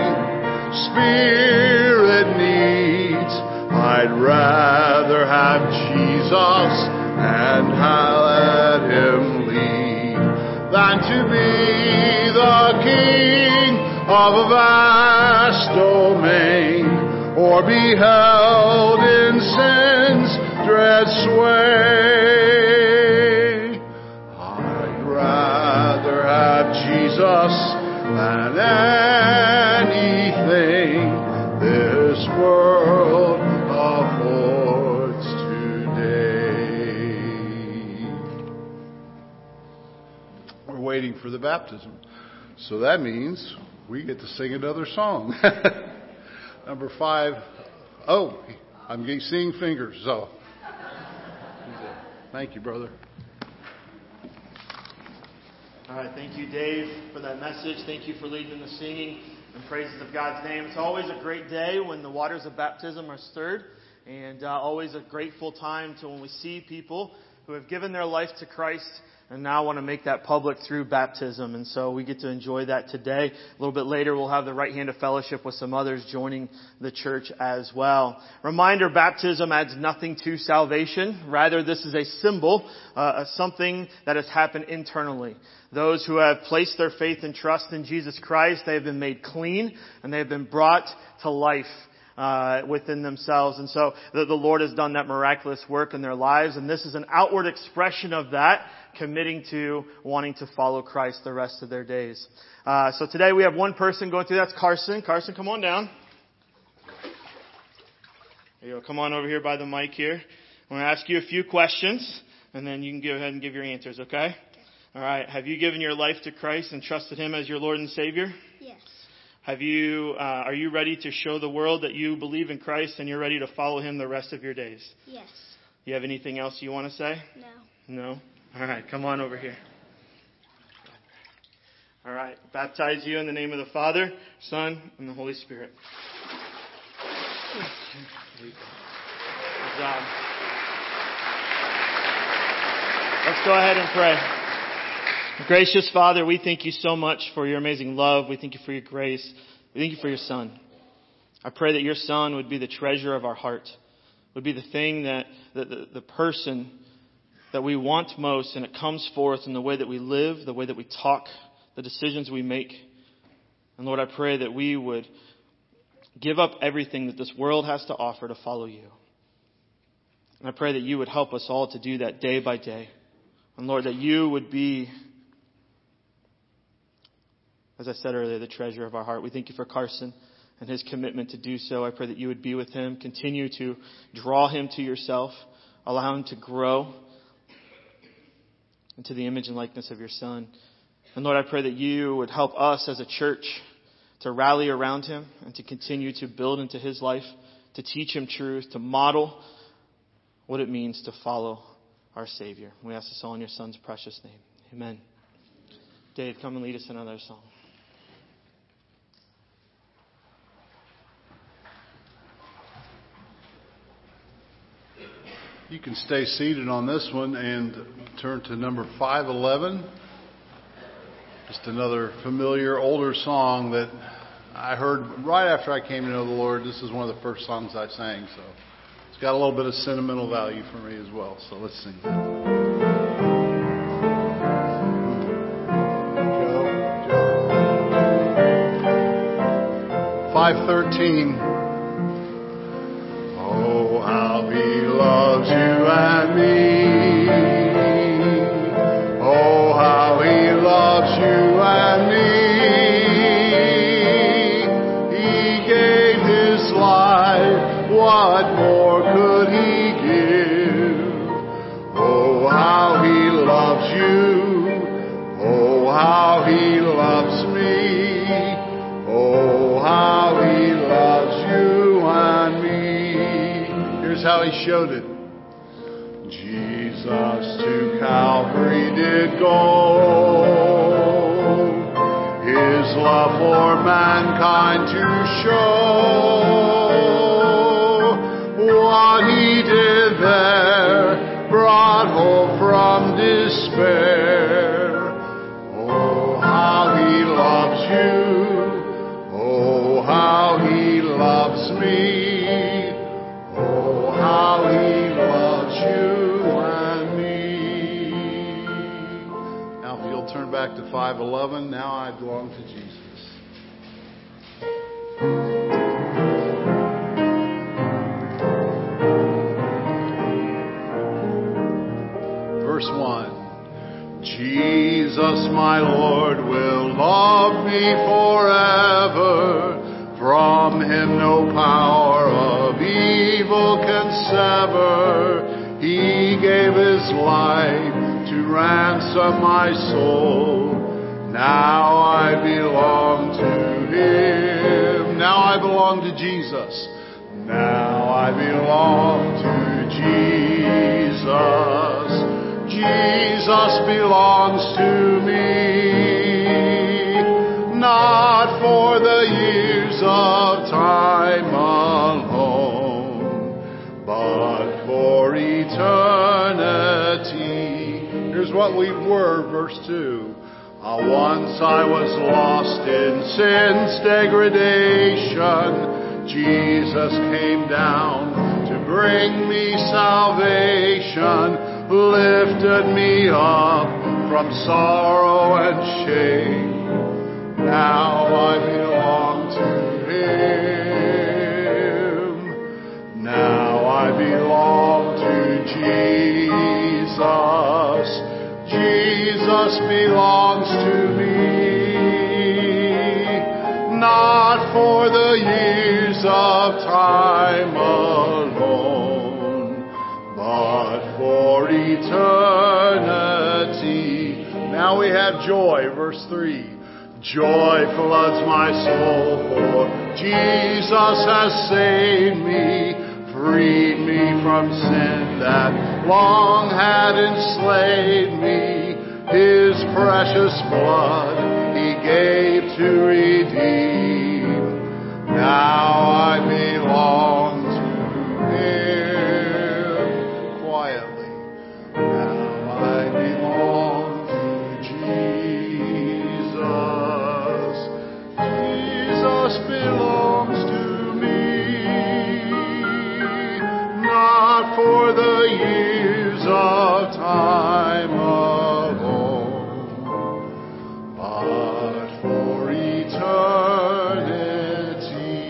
spirit needs. I'd rather have Jesus and let Him lead than to be the king of a vast domain, or be held in sin's dread sway. I'd rather have Jesus than anything this world affords today. We're waiting for the baptism, so that means we get to sing another song. Number five. Oh, I'm seeing fingers, so. Thank you, brother. All right, thank you, Dave, for that message. Thank you for leading the singing and praises of God's name. It's always a great day when the waters of baptism are stirred, and uh, always a grateful time to when we see people who have given their life to Christ and now want to make that public through baptism. And so we get to enjoy that today. A little bit later, we'll have the right hand of fellowship with some others joining the church as well. Reminder, baptism adds nothing to salvation. Rather, this is a symbol, uh, of something that has happened internally. Those who have placed their faith and trust in Jesus Christ, they have been made clean and they have been brought to life Uh, within themselves. And so the, the Lord has done that miraculous work in their lives. And this is an outward expression of that, committing to wanting to follow Christ the rest of their days. Uh, so today we have one person going through. That's Carson. Carson, come on down. There you go. Come on over here by the mic here. I'm going to ask you a few questions, and then you can go ahead and give your answers, okay? All right. Have you given your life to Christ and trusted Him as your Lord and Savior? Yes. Have you, uh, are you ready to show the world that you believe in Christ and you're ready to follow Him the rest of your days? Yes. You have anything else you want to say? No. No? All right, come on over here. All right, baptize you in the name of the Father, Son, and the Holy Spirit. Good job. Let's go ahead and pray. Gracious Father, we thank you so much for your amazing love. We thank you for your grace. We thank you for your Son. I pray that your Son would be the treasure of our heart, would be the thing that, the, the, the person that we want most, and it comes forth in the way that we live, the way that we talk, the decisions we make. And Lord, I pray that we would give up everything that this world has to offer to follow you. And I pray that you would help us all to do that day by day. And Lord, that you would be, as I said earlier, the treasure of our heart. We thank you for Carson and his commitment to do so. I pray that you would be with him. Continue to draw him to yourself. Allow him to grow into the image and likeness of your Son. And Lord, I pray that you would help us as a church to rally around him and to continue to build into his life, to teach him truth, to model what it means to follow our Savior. We ask this all in your Son's precious name. Amen. Dave, come and lead us in another song. You can stay seated on this one and turn to number five eleven. Just another familiar, older song that I heard right after I came to know the Lord. This is one of the first songs I sang, so it's got a little bit of sentimental value for me as well. So let's sing that. five thirteen. Oh, how he loves you and me. Oh, how he loves you and me. He gave his life. What more could he give? Oh, how he loves you. Oh, how he loves me. Oh, how he loves you and me. Here's how he showed it. Jesus to Calvary did go, his love for mankind to show. What he did there brought hope from despair. Oh, how he loves you. Oh, how he loves me. Oh, how he loves you and me. Now if you'll turn back to five eleven, now I belong to Jesus. Verse one. Jesus, my Lord, will love me forever. From him no power of evil can sever. He gave his life to ransom my soul. Now I belong to him. Now I belong to Jesus. Now I belong to Jesus. Jesus belongs to me. Not for the years of time alone, but for eternity. Here's is what we were, verse two. Uh, once I was lost in sin's degradation. Jesus came down to bring me salvation, lifted me up from sorrow and shame. Now I belong to Him. Now I belong to Jesus. Jesus belongs to me, not for the years of time alone, but for eternity. Now we have joy, verse three. Joy floods my soul, for Jesus has saved me, freed me from sin that long had enslaved me. His precious blood He gave to redeem. Now I belong to Him. Quietly. Now I belong to Jesus. Jesus belongs to me, not for the years of time alone, but for eternity.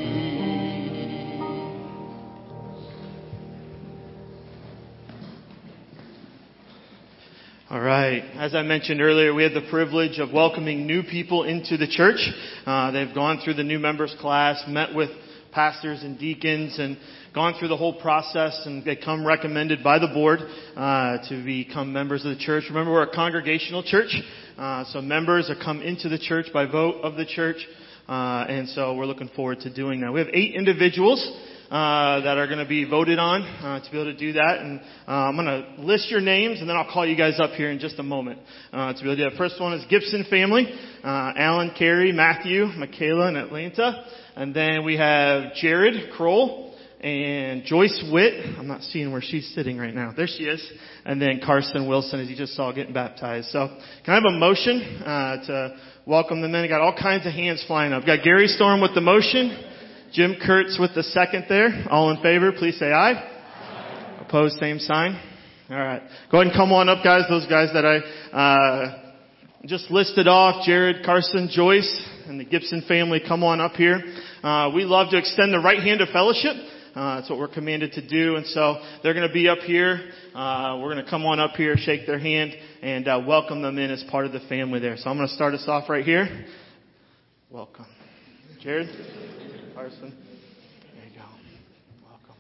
All right. As I mentioned earlier, we had the privilege of welcoming new people into the church. Uh, they've gone through the new members class, met with pastors and deacons, and gone through the whole process, and they come recommended by the board uh, to become members of the church. Remember, we're a congregational church, uh, so members are come into the church by vote of the church, uh, and so we're looking forward to doing that. We have eight individuals uh, that are going to be voted on uh, to be able to do that, and uh, I'm going to list your names, and then I'll call you guys up here in just a moment uh, to be able to do that. First one is Gibson family, uh, Alan, Carrie, Matthew, Michaela, and Atlanta. And then we have Jared Kroll and Joyce Witt. I'm not seeing where she's sitting right now. There she is. And then Carson Wilson, as you just saw, getting baptized. So can I have a motion uh, to welcome them in? I got all kinds of hands flying up. Got Gary Storm with the motion. Jim Kurtz with the second there. All in favor, please say aye. Aye. Opposed, same sign. All right. Go ahead and come on up, guys. Those guys that I uh just listed off, Jared, Carson, Joyce, and the Gibson family, come on up here. Uh, we love to extend the right hand of fellowship. Uh, that's what we're commanded to do. And so they're going to be up here. Uh, we're going to come on up here, shake their hand, and uh, welcome them in as part of the family there. So I'm going to start us off right here. Welcome. Jared, Carson, there you go. Welcome.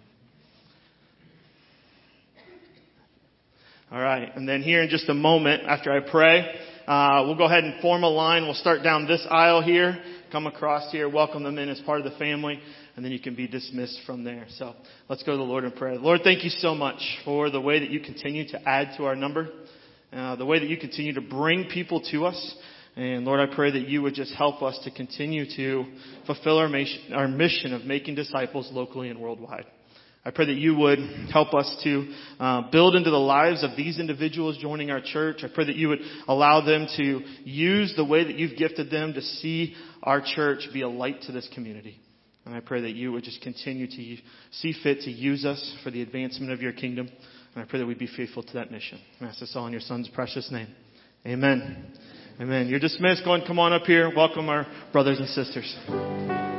All right. And then here in just a moment, after I pray, Uh, we'll go ahead and form a line. We'll start down this aisle here, come across here, welcome them in as part of the family, and then you can be dismissed from there. So let's go to the Lord in prayer. Lord, thank you so much for the way that you continue to add to our number, uh, the way that you continue to bring people to us. And Lord, I pray that you would just help us to continue to fulfill our mission, our mission of making disciples locally and worldwide. I pray that you would help us to uh, build into the lives of these individuals joining our church. I pray that you would allow them to use the way that you've gifted them to see our church be a light to this community. And I pray that you would just continue to see fit to use us for the advancement of your kingdom. And I pray that we'd be faithful to that mission. I ask this all in your Son's precious name. Amen. Amen. You're dismissed. Go and come on up here. Welcome our brothers and sisters.